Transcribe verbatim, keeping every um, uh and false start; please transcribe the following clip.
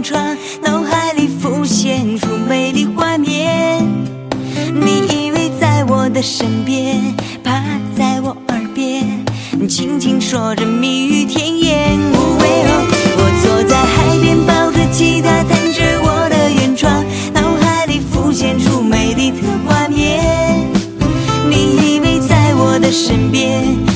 窗，脑海里浮现出美丽画面。你依偎在我的身边，趴在我耳边，轻轻说着蜜语甜言。哦哦，我坐在海边，抱着吉他，弹着我的原创，脑海里浮现出美丽的画面。你依偎在我的身边，